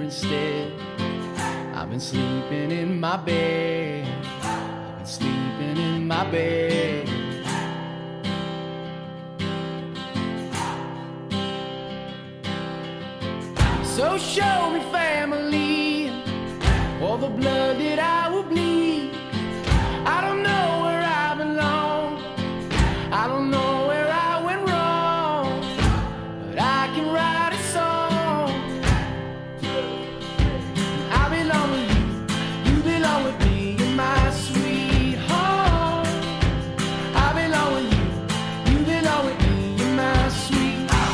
instead. I've been sleeping in my bed. I've been sleeping in my bed. So show me family, all the blood that I will bleed. I don't know where I belong, I don't know where I went wrong, but I can write a song. I belong with you, you belong with me, you're my sweetheart. I belong with you, you belong with me, you're my sweetheart.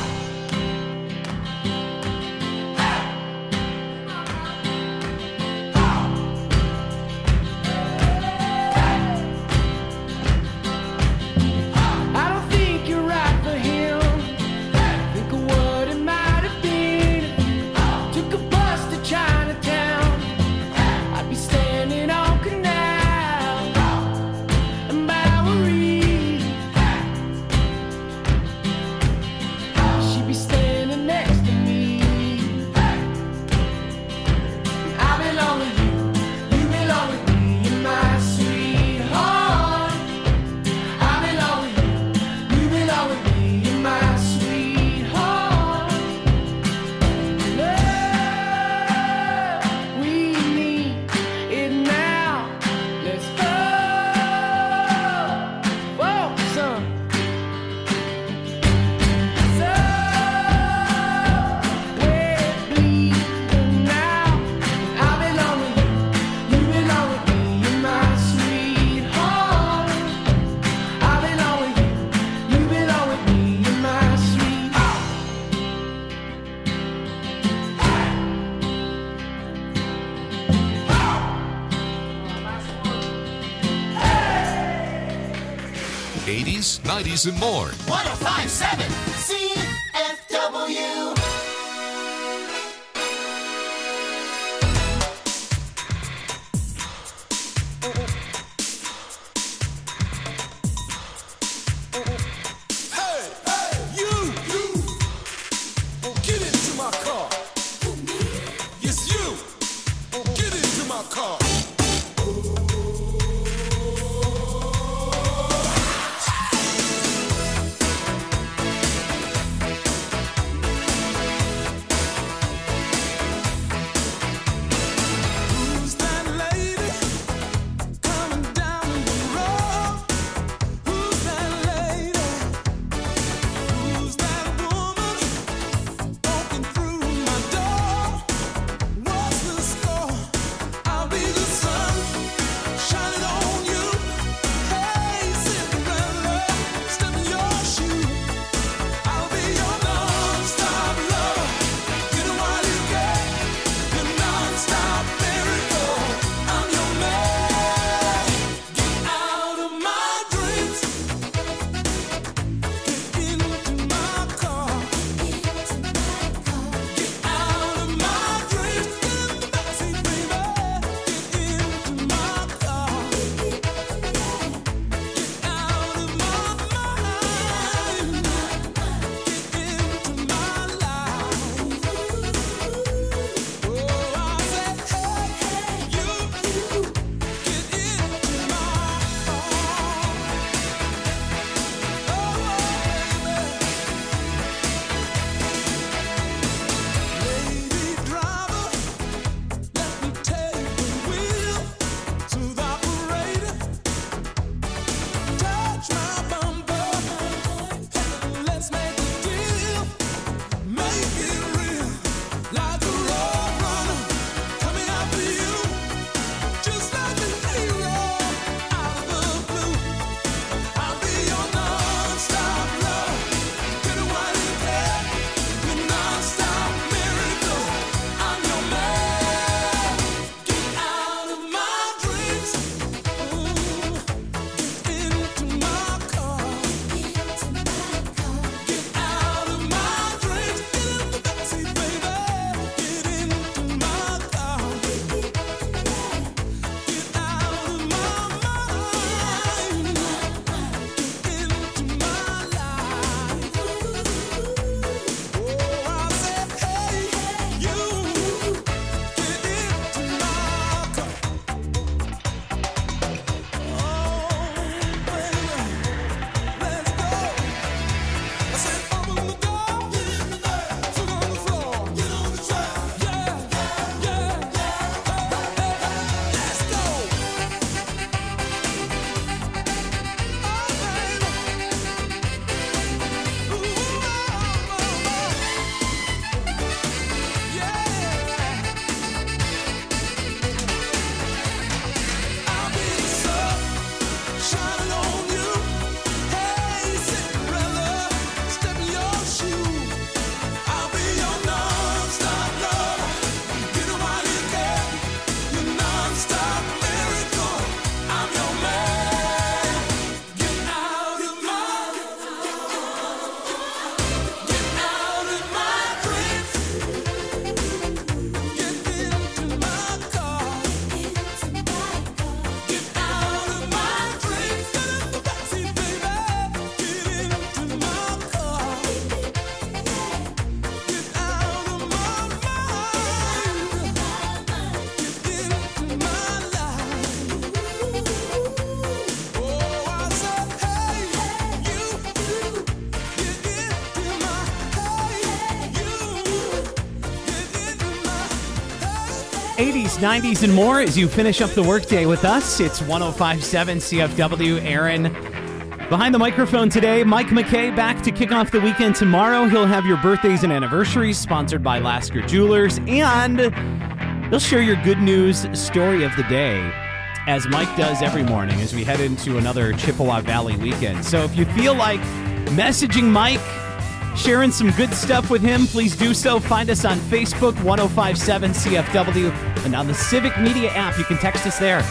'80s, '90s, and more. 105.7 CFW. 80s, 90s, and more as you finish up the workday with us. It's 105.7 CFW. Aaron behind the microphone today. Mike McKay back to kick off the weekend tomorrow. He'll have your birthdays and anniversaries sponsored by Lasker Jewelers, and he'll share your good news story of the day, as Mike does every morning as we head into another Chippewa Valley weekend. So if you feel like messaging Mike, sharing some good stuff with him, please do so. Find us on Facebook, 105.7 CFW, and on the Civic Media app. You can text us there.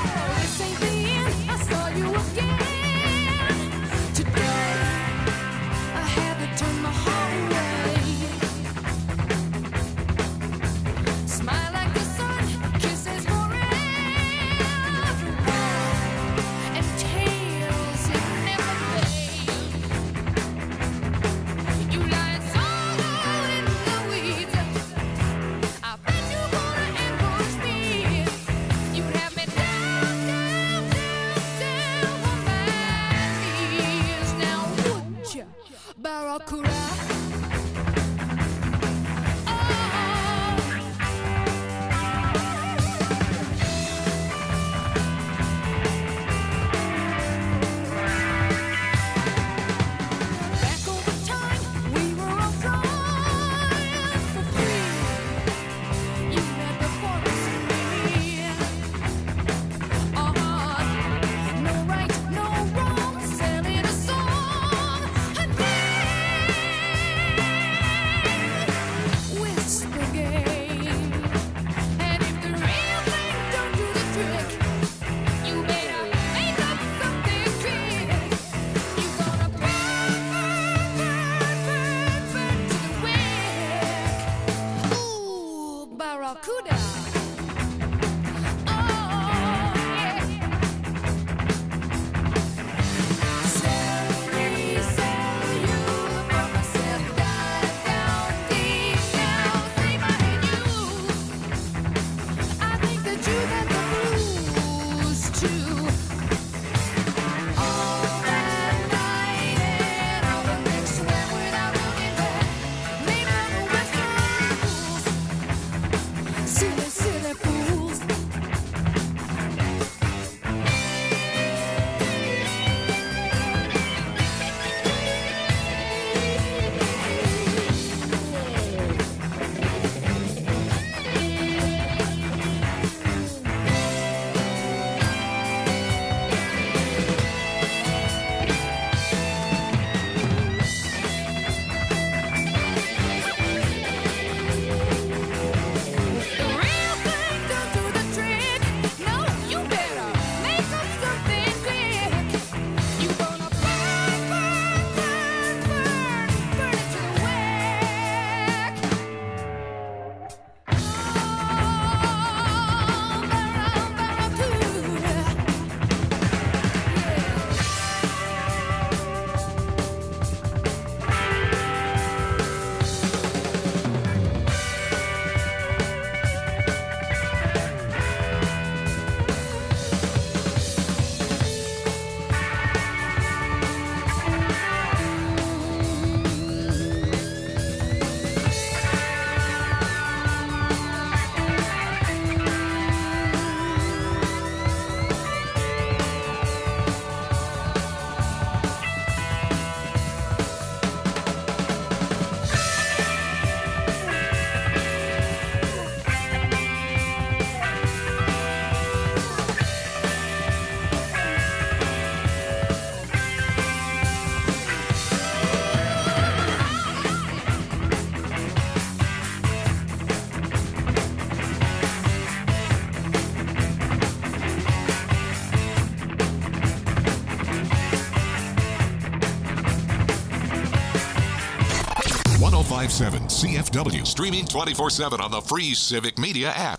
CFW, streaming 24/7 on the free Civic Media app.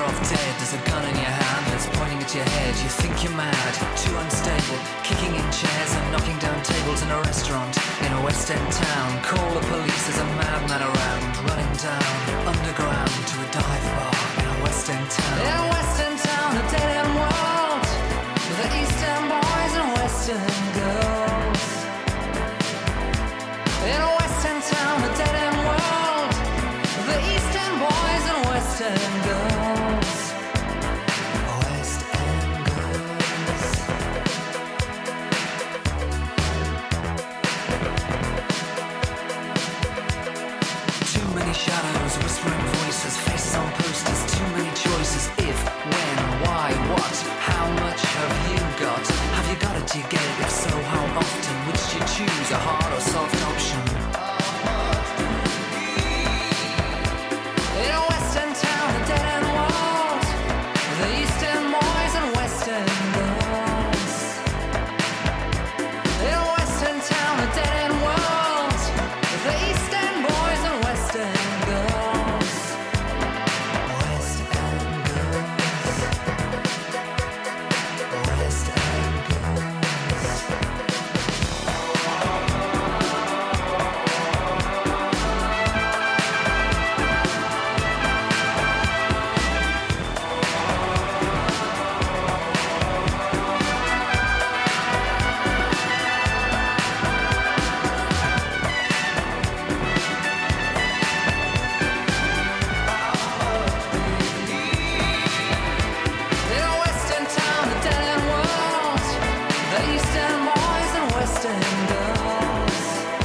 yourself dead. There's a gun in your hand and it's pointing at your head. You think you're mad, too unstable, kicking in chairs and knocking down tables in a restaurant in a West End town. Call the police, there's a madman around, running down underground to a dive bar in a West End town. In a West End town, a dead end world, with the East End boys and West End girls. In a West End town, a dead end world, with the East End boys and West End girls. West End girls. Too many shadows, whispering voices, faces on posters, too many choices. If, when, why, what, how much have you got? Have you got it, do you get it? If so, how often? Which do you choose, a hard or soft option? In a West End town, a dead end world, the East End boys and West End girls. In a West End town, a dead end world, the East End boys and West End girls. West End girls. West End girls. In a West End town, a dead end world, the East End boys and West End girls.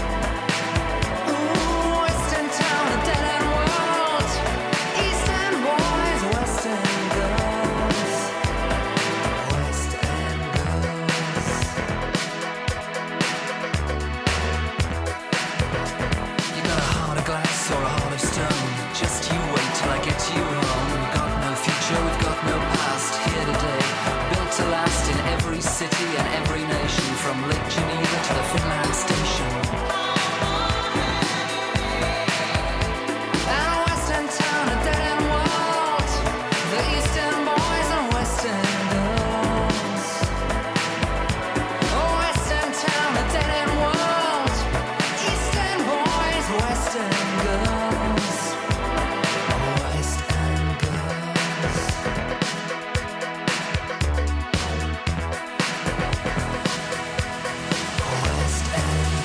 Ooh, West End town, a dead end world, East End boys, West End girls. West End girls. You got a heart of glass or a heart of stone. Just you wait till I get you home. We've got no future, we've got no past. Here today, built to last in every city and every nation, from Lake Geneva to the Finland station. And a West End town, a dead end world, the East End boys and West End girls. Oh, West End town, a dead end world, East End boys, West End girls. West End girls. West End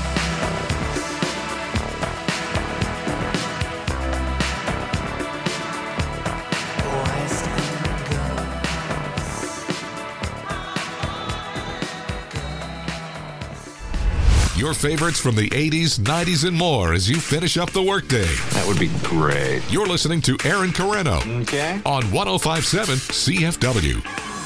girls. West End girls. Your favorites from the 80s, 90s, and more as you finish up the workday. That would be great. You're listening to Aaron Carreno Okay. on 105.7 CFW.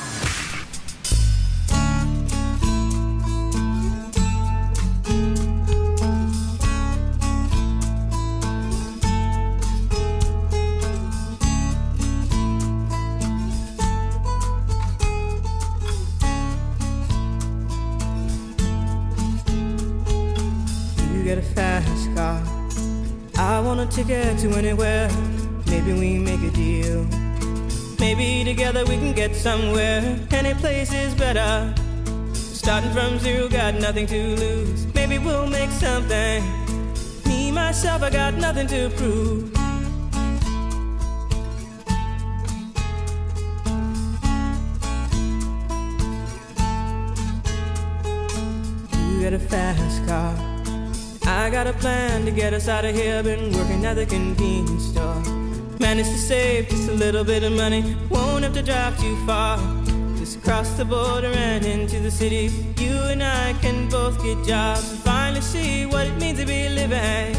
You get a fast car. I want a ticket to anywhere. Maybe we make a deal. Maybe together we can get somewhere. Any place is better. Starting from zero, got nothing to lose. Maybe we'll make something. Me, myself, I got nothing to prove. You get a fast car. I got a plan to get us out of here. Been working at the convenience store. Managed to save just a little bit of money. Won't have to drive too far. Just cross the border and into the city. You and I can both get jobs and finally see what it means to be living.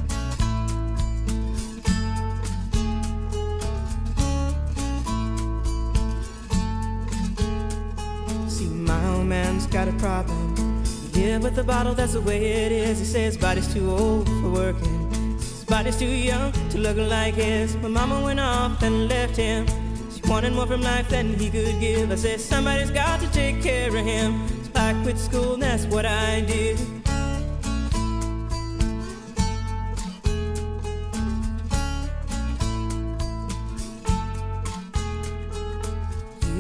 See, my old man's got a problem. Yeah, with the bottle, that's the way it is. He says his body's too old for working. His body's too young to look like his. My mama went off and left him. She wanted more from life than he could give. I said, somebody's got to take care of him. So I quit school and that's what I did.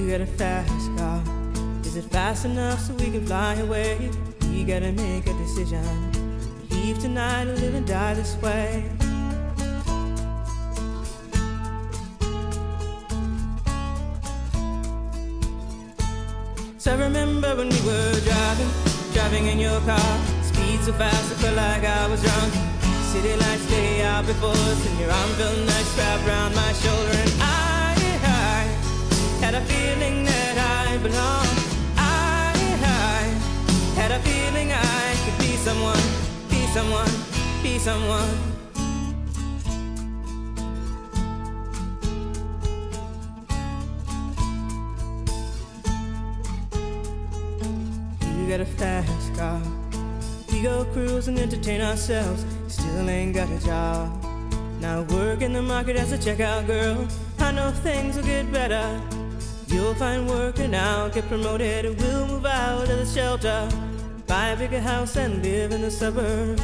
You got a fast car. Is it fast enough so we can fly away? We gotta make a decision. Leave tonight or live and die this way. So I remember when we were driving in your car. Speed so fast I felt like I was drunk. City lights lay out before us, and your arm felt nice wrapped around my shoulder. And I had a feeling that I belonged. I had a feeling I could be someone, be someone, be someone. You got a fast car. We go cruise and entertain ourselves. Still ain't got a job. Now work in the market as a checkout girl. I know things will get better. You'll find work and I'll get promoted. We'll move out of the shelter, buy a bigger house and live in the suburbs.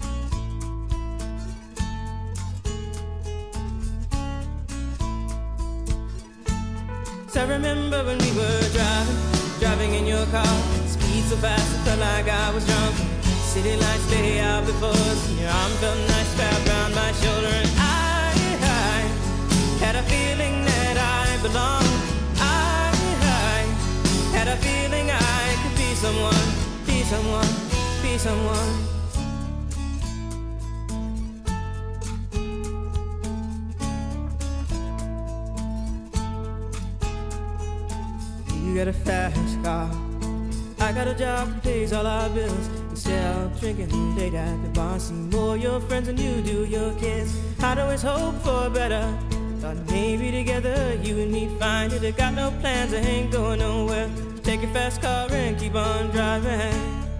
So I remember when we were driving in your car. Speed so fast it felt like I was drunk. City lights lay out before us, and your arm felt nice wrapped around my shoulder. And I had a feeling that I belonged. I had a feeling I could be someone, be someone, be someone. You got a fast car. I got a job that pays all our bills. Instead of drinking late at the bar, see more your friends than you do your kids. I'd always hope for better. Thought maybe together you and me find it. I got no plans, I ain't going nowhere. Take your fast car and keep on driving.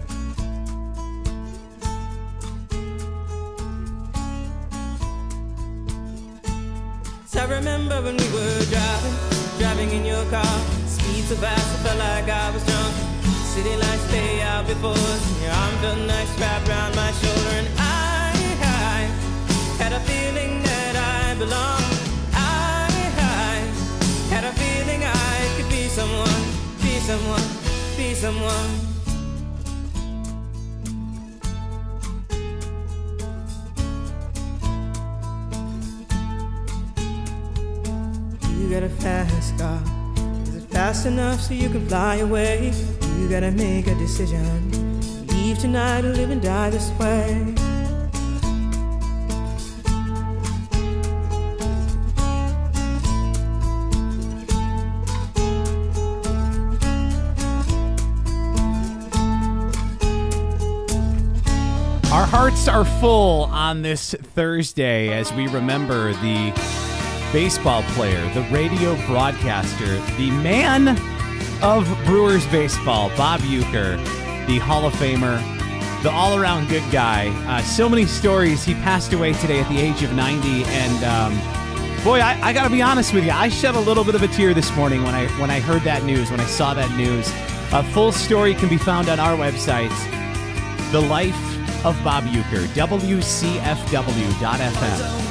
So I remember when we were driving in your car. Speed so fast I felt like I was drunk. City lights lay out before us, and your arm felt nice wrapped around my shoulder. And I had a feeling that I belonged. I had a feeling I could be someone, be someone, be someone. You got a fast car. Is it fast enough so you can fly away? You gotta make a decision. Leave tonight or live and die this way. Our hearts are full on this Thursday as we remember the baseball player, the radio broadcaster, the man of Brewers baseball, Bob Uecker, the Hall of Famer, the all-around good guy. So many stories. He passed away today at the age of 90, and boy, I got to be honest with you, I shed a little bit of a tear this morning when I heard that news, when I saw that news. A full story can be found on our website, The Life of Bob Uecker, WCFW.FM.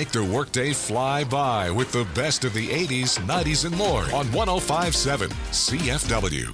make their workday fly by with the best of the 80s, 90s, and more on 105.7 CFW.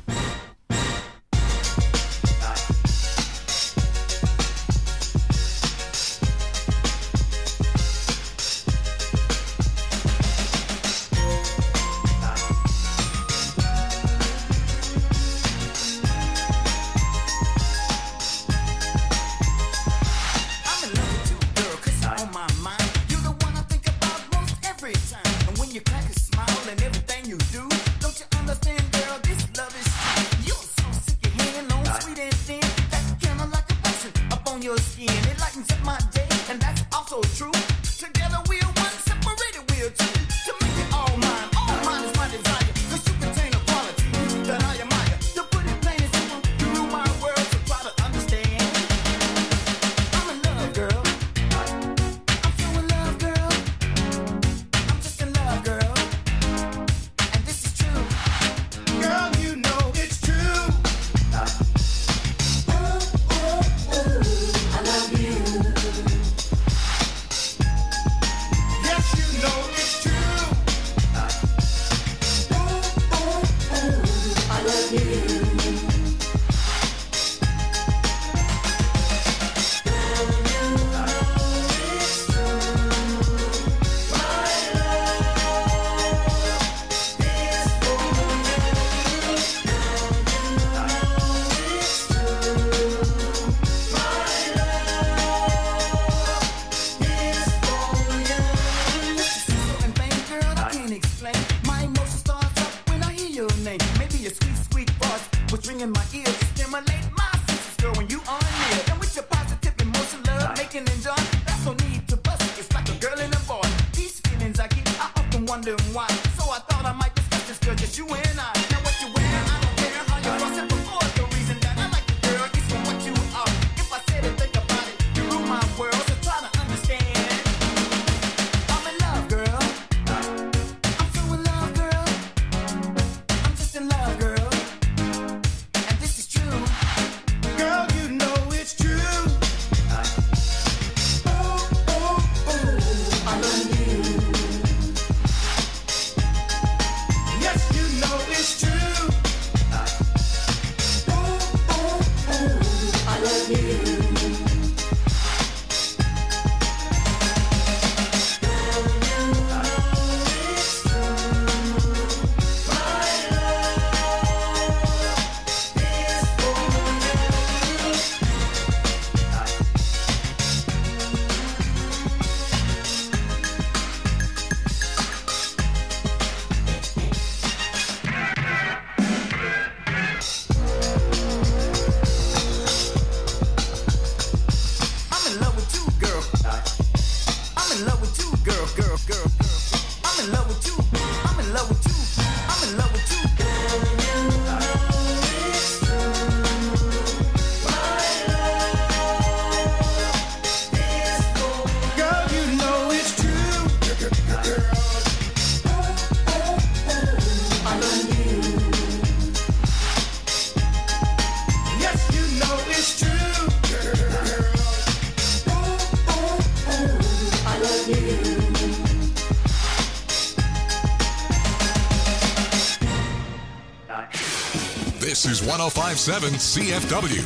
This is 105.7 CFW.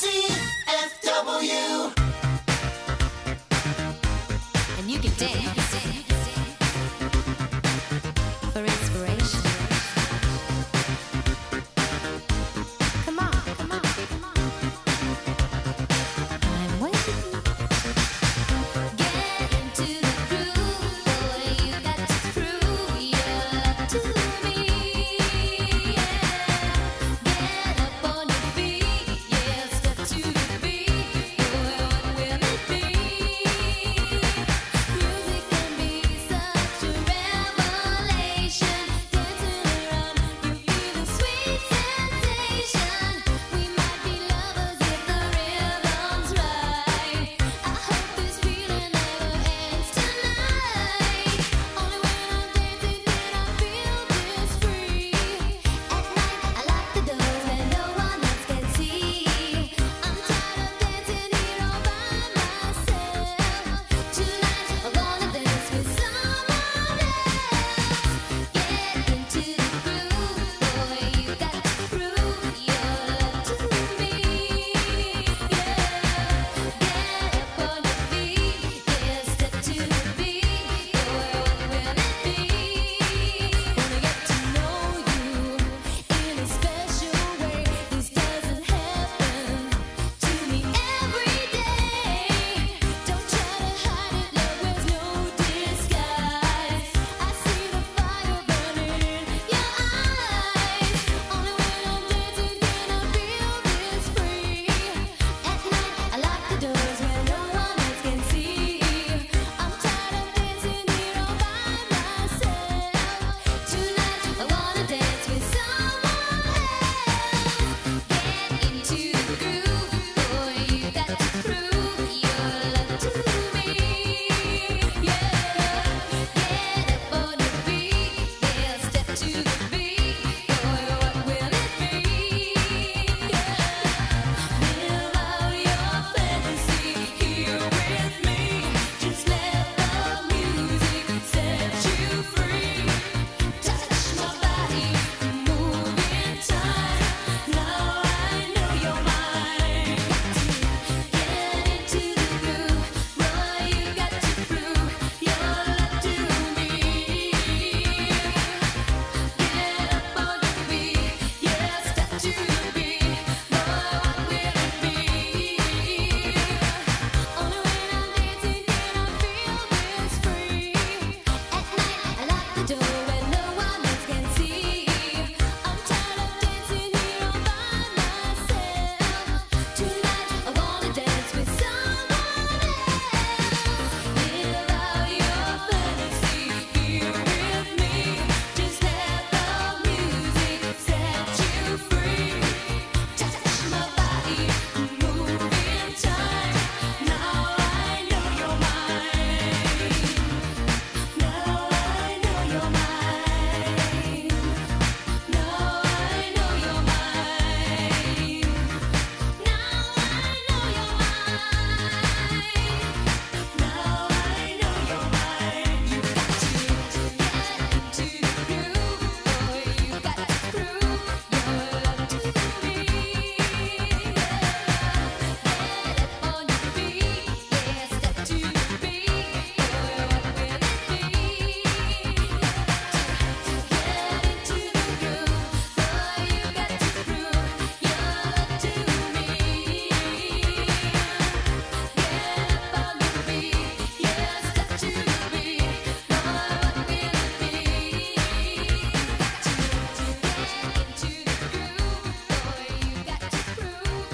CFW. And you can dance for inspiration. Come on, come on, come on. I'm waiting. Get into the groove, boy. You got to prove your love to me. Get up on your feet, yeah. Step to the beat, boy. What will it be? Music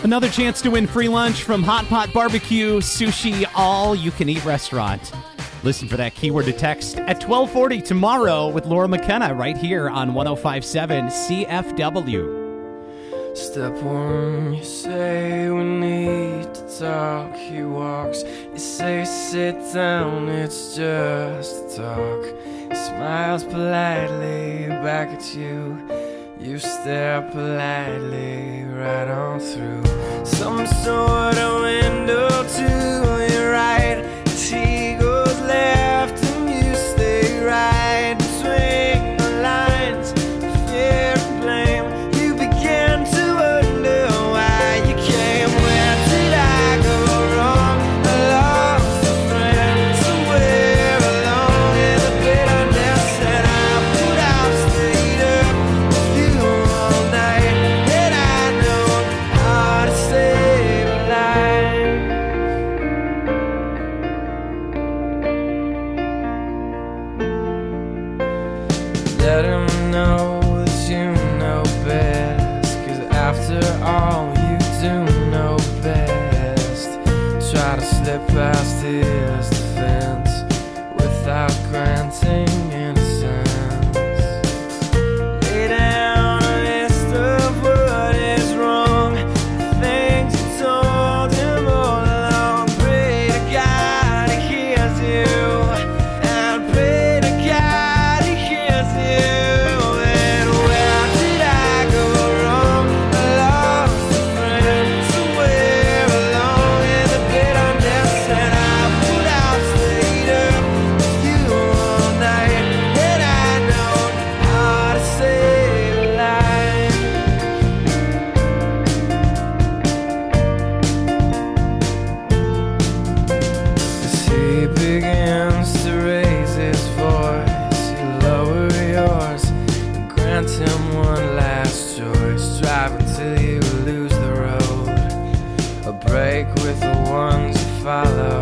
Another chance to win free lunch from Hot Pot Barbecue Sushi All You Can Eat Restaurant. Listen for that keyword to text at 12:40 tomorrow with Laura McKenna right here on 105.7 CFW. Step one, you say we need to talk. He walks, you say sit down, it's just talk. He smiles politely back at you. You stare politely right on through some sort of window to your right. As he goes left and you stay right between the lines. Fear and blame, you begin to wonder why you came. Where did I go wrong? I lost a friend somewhere along in the bitterness, and I put out stayed up with you all night. And I know how to save a life. Let him know that you know best, 'cause after all you do know best. Try to slip past his defense without granting innocence. Lay down a list of what is wrong, the things you told him all along. Pray to God he hears you, and pray to God he hears you. And where did I go wrong? I lost a friend somewhere along in the bitterness, and I put out stayed up with you all night. And I know how to save a life. As he begins to raise his voice, you lower yours and grant him one last choice. Drive until you lose the road, a break with the ones you follow.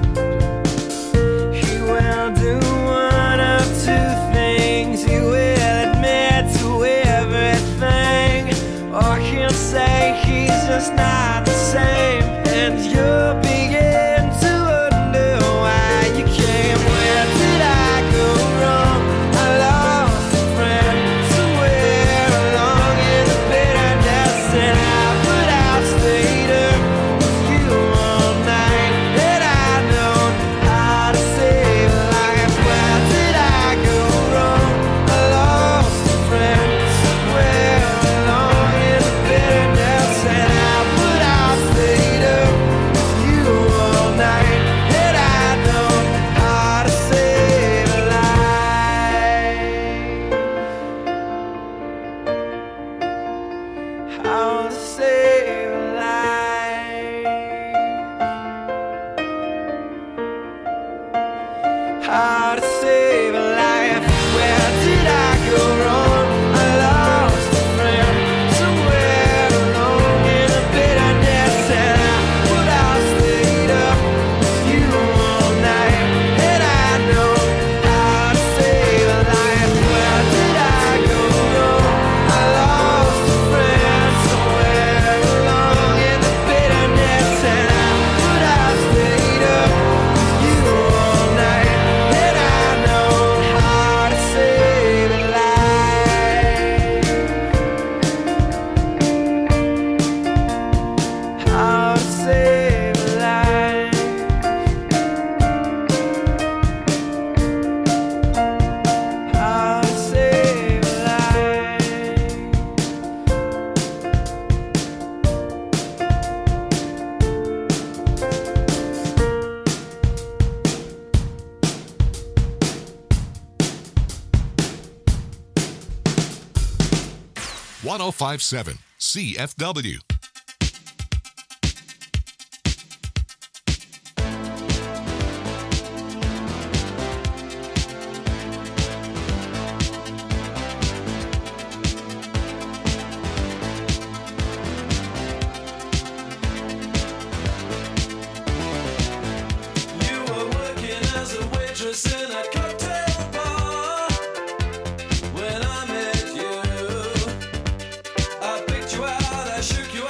He will do one of two things. He will admit to everything, or he'll say he's just not the same. And you'll begin to wonder why you came. Where did I go wrong? I lost a friend somewhere along in the bitterness, and I put out stayed up with you all night. And I know how to save a life. Where did I go wrong? I lost a friend somewhere along in the bitterness, and I put out stayed up with you all night. And I know how to save a life. How to save a life. How to save a life. Where did I go wrong? I lost a friend somewhere along in the bitterness, and I put out stayed up with you all night. And I know how to save a life. Where did I go wrong? I lost a friend somewhere along in the bitterness, and I put out stayed up with you all night. And I know how to save a life. How to save a life. How to save a life. 105.7 CFW. You were working as a waitress in a cocktail bar. When I met you, I picked you out, I shook you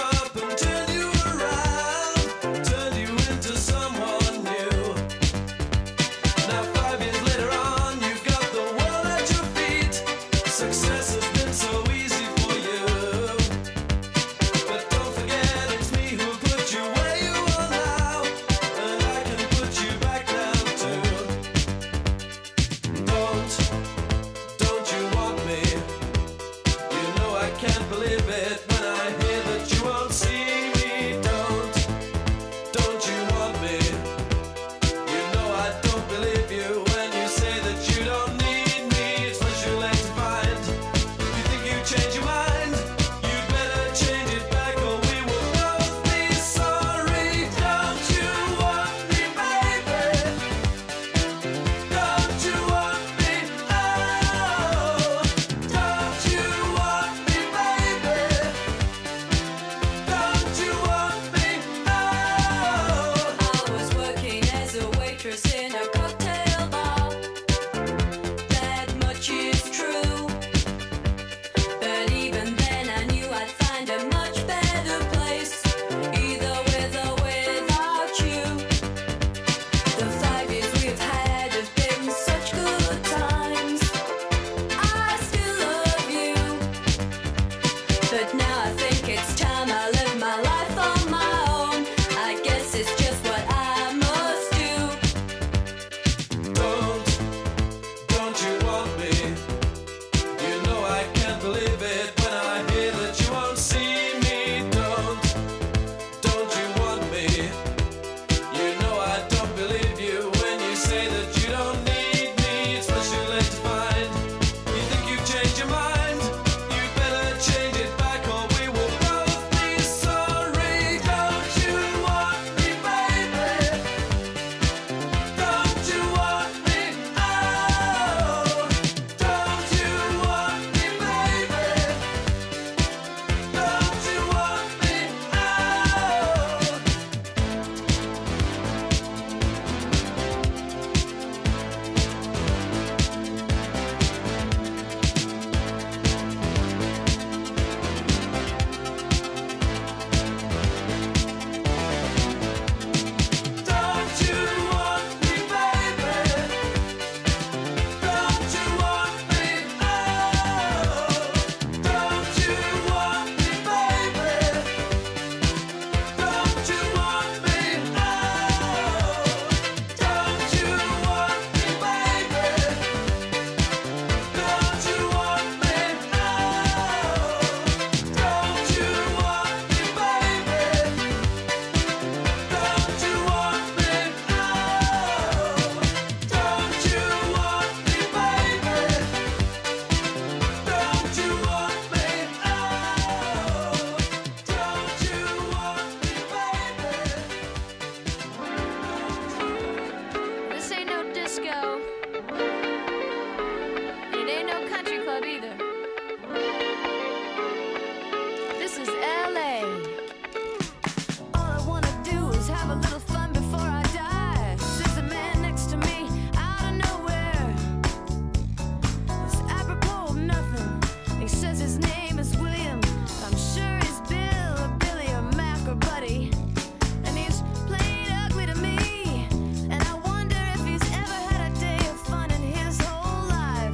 this is LA. All I wanna do is have a little fun before I die. There's a man next to me out of nowhere. It's apropos of nothing. He says his name is William. I'm sure he's Bill or Billy or Mac or Buddy. And he's plain ugly to me. And I wonder if he's ever had a day of fun in his whole life.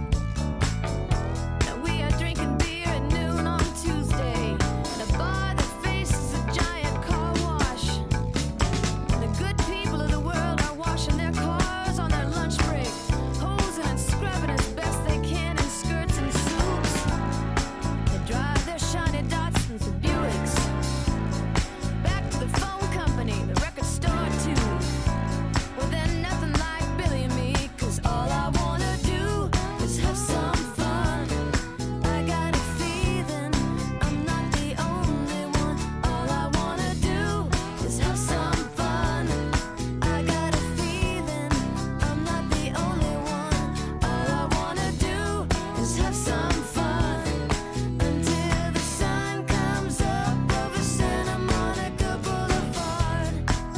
Now we are drinking beer at noon on Tuesday at a bar that faces a giant car wash. The good people of the world are washing their cars on their lunch break, hosing and scrubbing as best they can in skirts and suits. They drive their shiny Datsuns and Buicks back to the phone company, the record store too. Well, they're nothing like Billy and me, 'cause all I wanna do is have some fun. I got a feeling I'm not the only one. All I wanna do is have some fun. I got a feeling I'm not the only one. All I wanna do is have some fun until the sun comes up over Santa Monica Boulevard.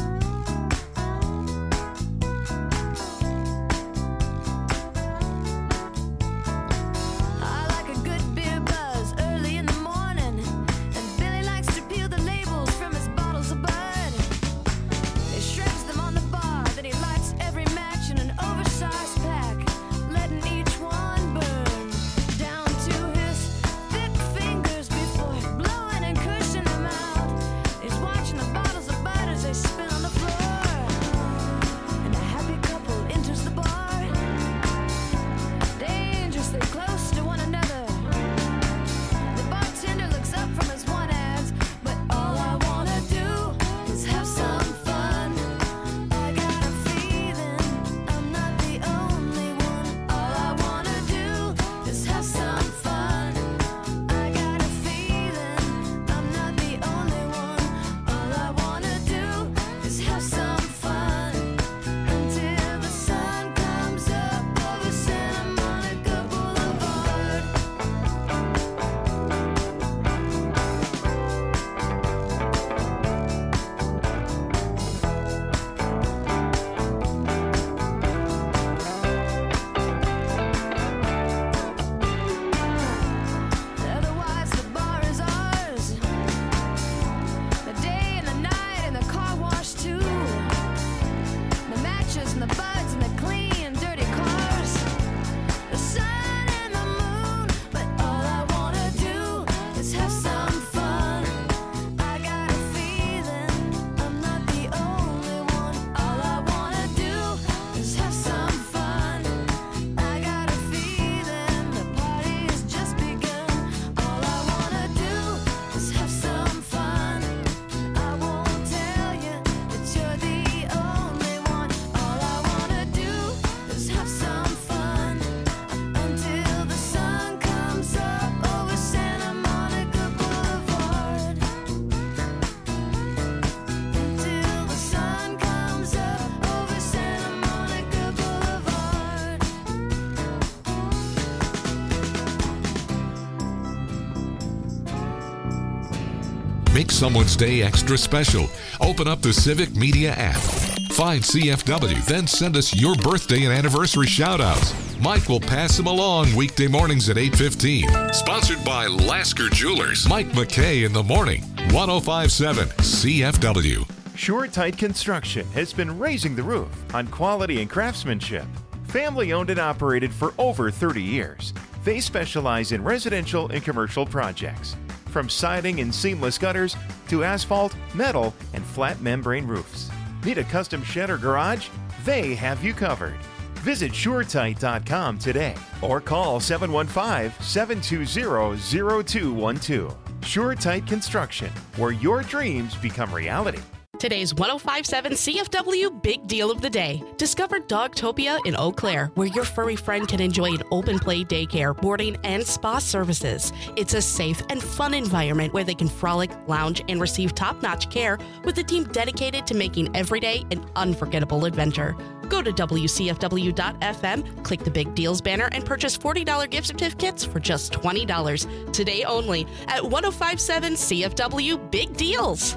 I like a good beer buzz early in the morning, and Billy likes to peel the labels from his bottles of Bud. He shreds them on the bar, then he lights every match in an oversized pack, letting each one burn down to his thick fingers before blowing and cursing them out. He's watching the bottles of Bud as they spin on the floor, and a happy couple enters the bar, dangerously close to one another. The bartender looks up from his one ads, but all I wanna do is have some fun. I got a feeling I'm not the only one. All I wanna do is have some fun. I got a feeling I'm not the only one. All I wanna do is have some fun until the sun comes up over Santa Monica Boulevard. Otherwise, the bar is ours. The day and the night and the car wash too. The matches and the buds and the clean, dirty cars. The sun and the moon, but all I wanna do is have some fun. I got a feeling I'm not the only one. All I wanna do is have some fun. I got a feeling the party has just begun. All I wanna do is have some fun. I won't tell you that you're the only one. All I wanna do is have some fun until the sun comes up over Santa Monica Boulevard. Until the sun comes up over Santa Monica Boulevard. Make someone's day extra special. Open up the Civic Media app. Find CFW, then send us your birthday and anniversary shout-outs. Mike will pass them along weekday mornings at 8:15. Sponsored by Lasker Jewelers. Mike McKay in the morning. 105.7 CFW. SureTight Construction has been raising the roof on quality and craftsmanship. Family owned and operated for over 30 years. They specialize in residential and commercial projects, from siding and seamless gutters to asphalt, metal, and flat membrane roofs. Need a custom shed or garage? They have you covered. Visit SureTight.com today or call 715-720-0212. SureTight Construction, where your dreams become reality. Today's 105.7 CFW Big Deal of the Day. Discover Dogtopia in Eau Claire, where your furry friend can enjoy an open play daycare, boarding, and spa services. It's a safe and fun environment where they can frolic, lounge, and receive top-notch care with a team dedicated to making every day an unforgettable adventure. Go to WCFW.FM, click the Big Deals banner, and purchase $40 gift certificates for just $20. Today only at 105.7 CFW Big Deals.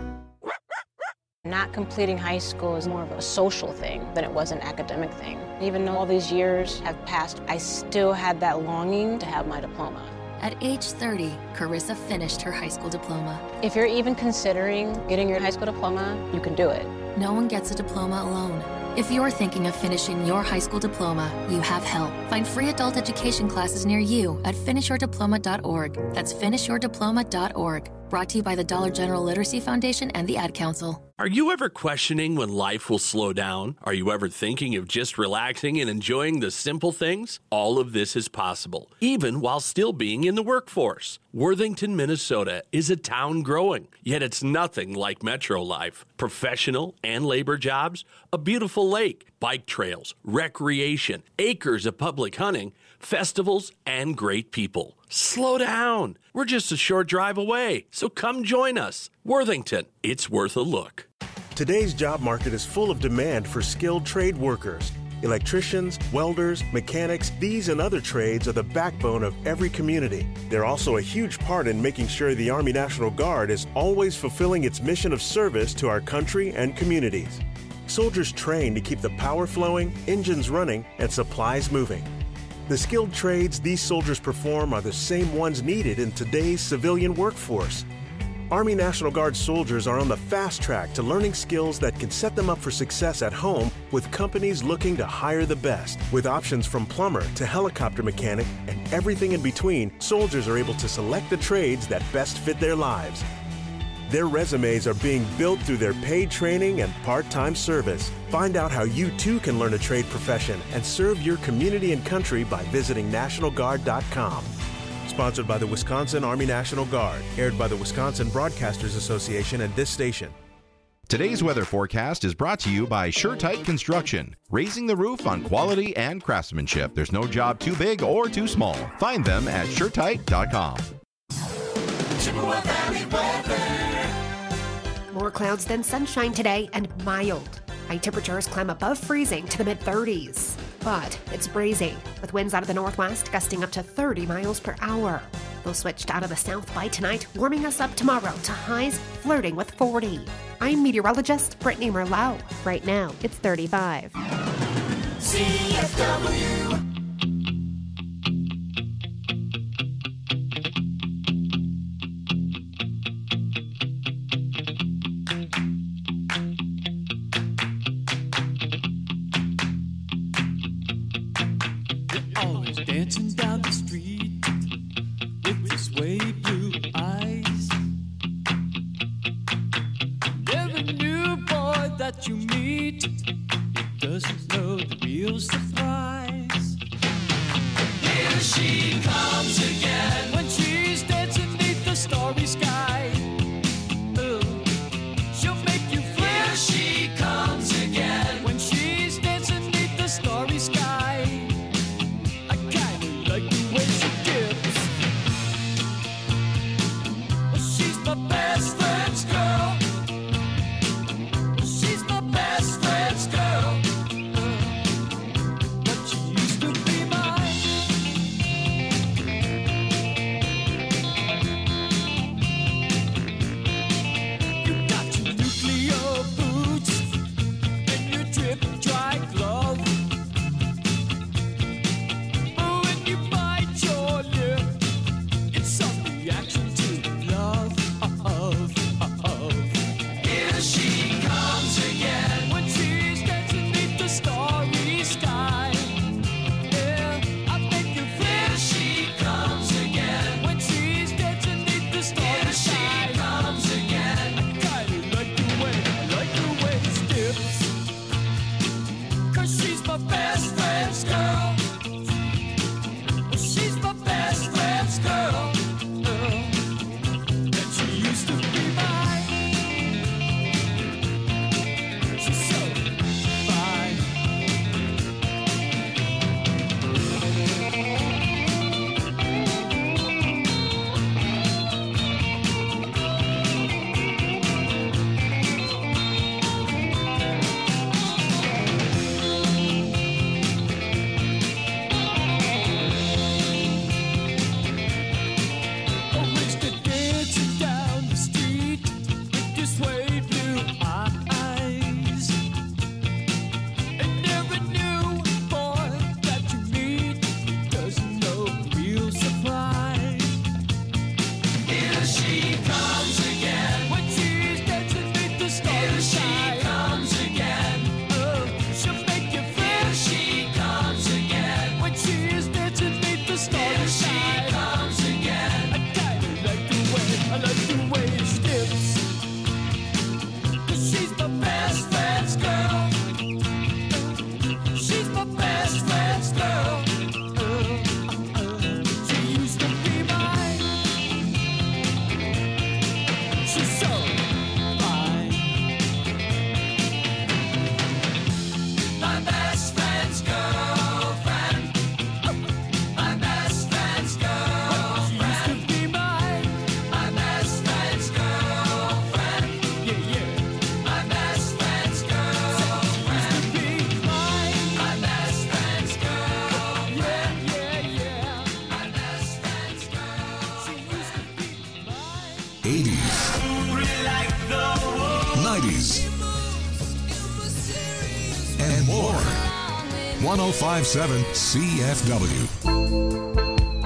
Not completing high school is more of a social thing than it was an academic thing. Even though all these years have passed, I still had that longing to have my diploma. At age 30, Carissa finished her high school diploma. If you're even considering getting your high school diploma, you can do it. No one gets a diploma alone. If you're thinking of finishing your high school diploma, you have help. Find free adult education classes near you at finishyourdiploma.org. That's finishyourdiploma.org. Brought to you by the Dollar General Literacy Foundation and the Ad Council. Are you ever questioning when life will slow down? Are you ever thinking of just relaxing and enjoying the simple things? All of this is possible, even while still being in the workforce. Worthington, Minnesota is a town growing, yet it's nothing like metro life. Professional and labor jobs, a beautiful lake, bike trails, recreation, acres of public hunting, festivals, and great people. Slow down. We're just a short drive away, so come join us. Worthington, it's worth a look. Today's job market is full of demand for skilled trade workers. Electricians, welders, mechanics, these and other trades are the backbone of every community. They're also a huge part in making sure the Army National Guard is always fulfilling its mission of service to our country and communities. Soldiers train to keep the power flowing, engines running, and supplies moving. The skilled trades these soldiers perform are the same ones needed in today's civilian workforce. Army National Guard soldiers are on the fast track to learning skills that can set them up for success at home with companies looking to hire the best. With options from plumber to helicopter mechanic and everything in between, soldiers are able to select the trades that best fit their lives. Their resumes are being built through their paid training and part-time service. Find out how you too can learn a trade profession and serve your community and country by visiting NationalGuard.com. Sponsored by the Wisconsin Army National Guard. Aired by the Wisconsin Broadcasters Association and this station. Today's weather forecast is brought to you by SureTight Construction, raising the roof on quality and craftsmanship. There's no job too big or too small. Find them at SureTight.com. Chippewa Valley weather. More clouds than sunshine today and mild. High temperatures climb above freezing to the mid-30s. But it's breezy, with winds out of the northwest gusting up to 30 miles per hour. They'll switch out of the south by tonight, warming us up tomorrow to highs flirting with 40. I'm meteorologist Brittany Merlot. Right now, it's 35. CFW. Dancing down the street with his wavy blue eyes. Every new boy that you meet doesn't know the real surprise. Here she comes again when she's dancing beneath the starry sky. She'll make you feel. Here she comes again when she's dancing beneath the starry sky. Like the way she dips. She's my best friend's girl. She's my best friend's girl. But she used to be mine. You got your nuclear boots and your drip dry glove. Your lip, it's some reaction to love. 80s, 90s, and more. 105.7 CFW.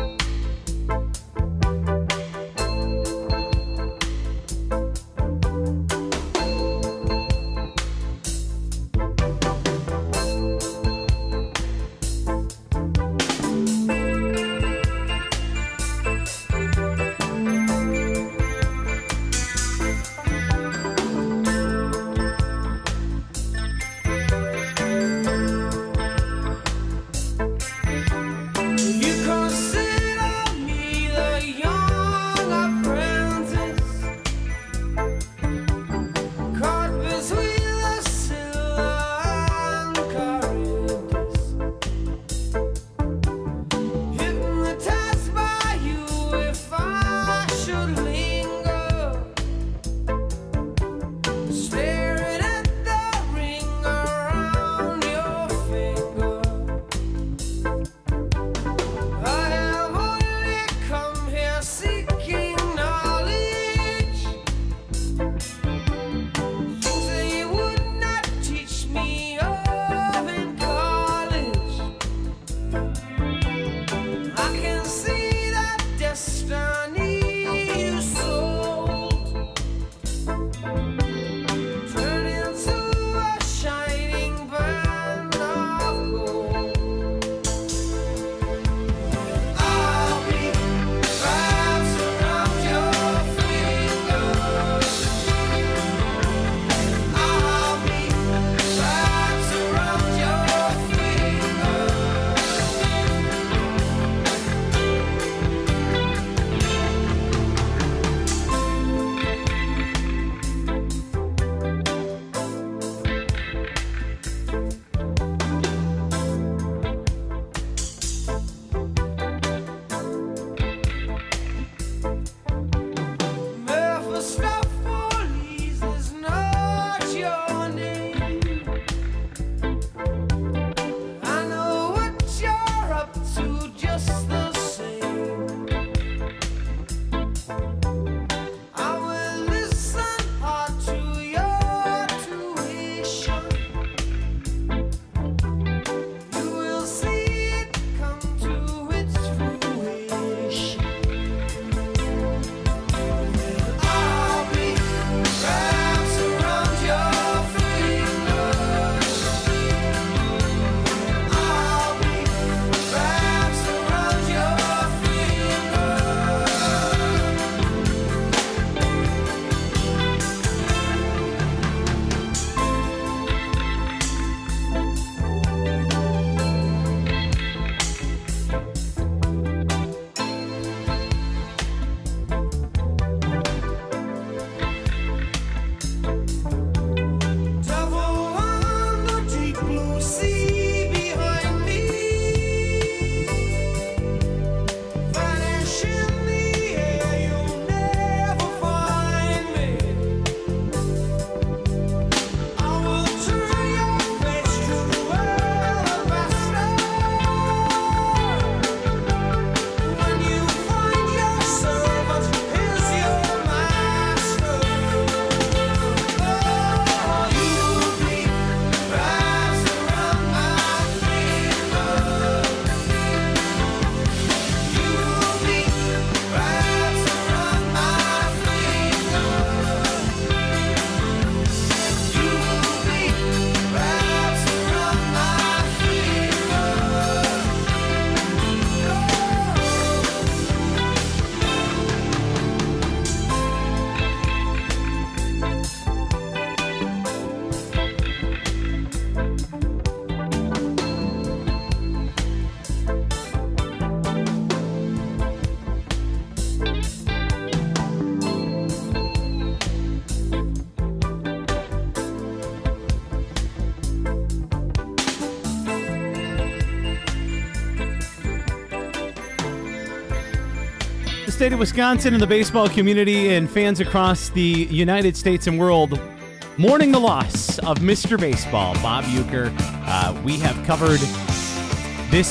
state of Wisconsin and the baseball community and fans across the United States and world mourning the loss of Mr. Baseball, Bob Uecker. We have covered this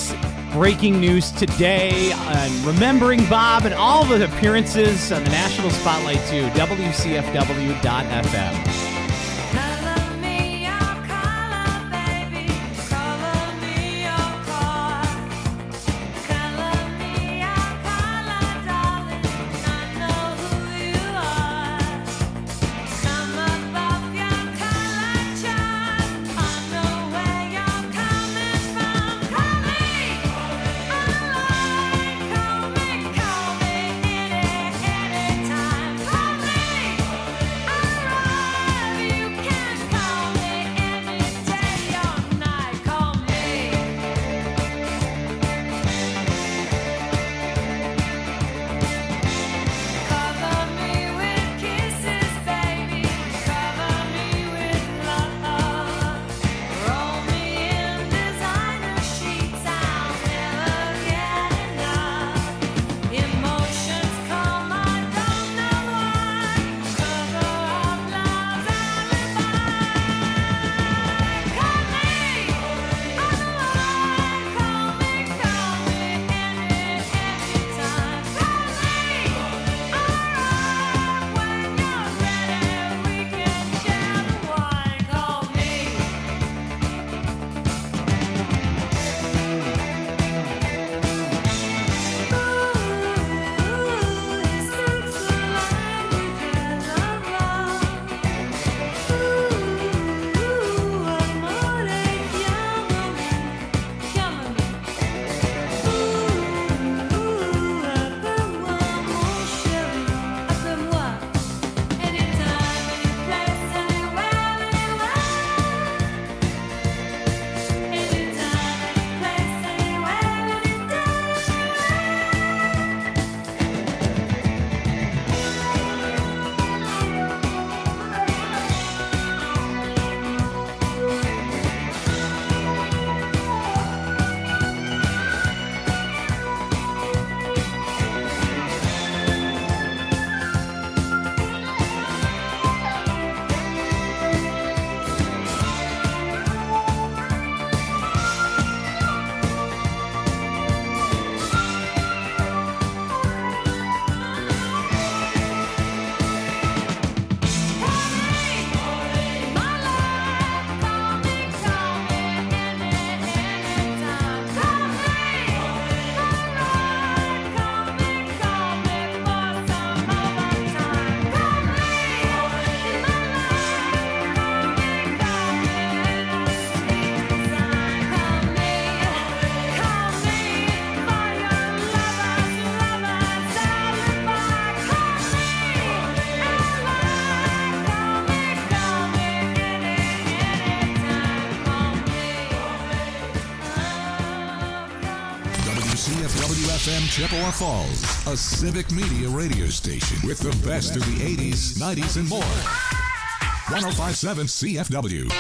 breaking news today, remembering Bob and all the appearances on the National Spotlight too. WCFW.FM. WFM Chippewa Falls, a civic media radio station with the best of the 80s, 90s, and more. 105.7 CFW.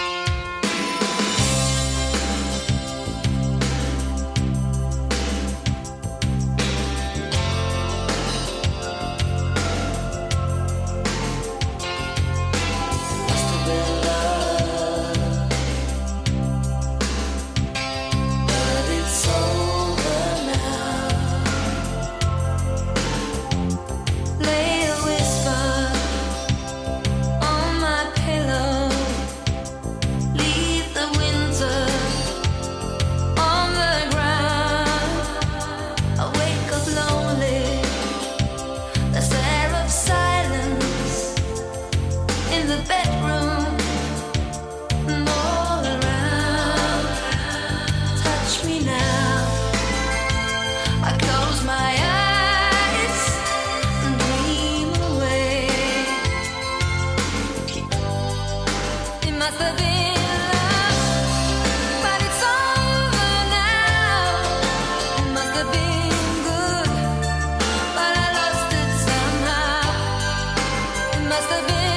Must have been